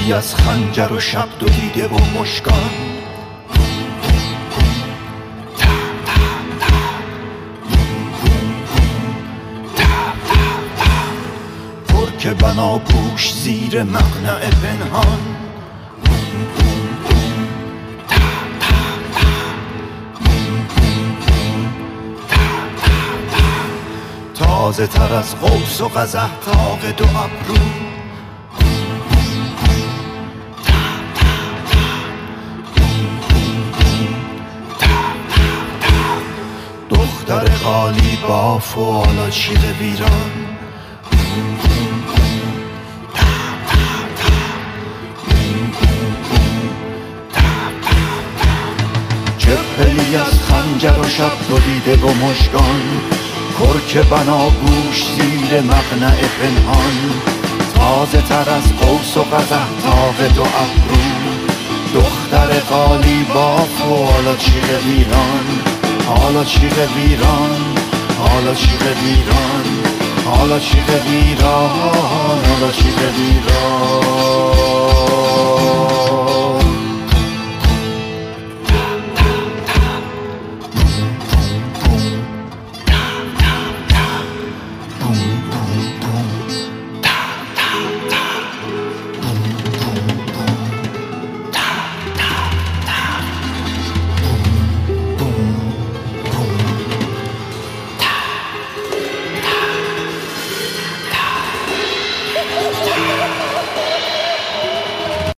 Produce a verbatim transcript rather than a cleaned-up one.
پلی از خنجر و شب دو دیده و مشکان، که بناگوش زیر مقنع پنهان. تازه تر از قوس و قزح طاق دو ابرو، دختر قالی باف و حالا شیر ویران. پلی از خنجر و شب دو دیده و مشکان، کرک بناگوش زیر مقنع پنهان. تازه تر از قوس و قزح طاق دو ابرو، دختر قالی باف و حالا چیغ ویران. حالا چیغ ویران، حالا چیغ ویران، حالا چیغ ویران، حالا چیغ ویران.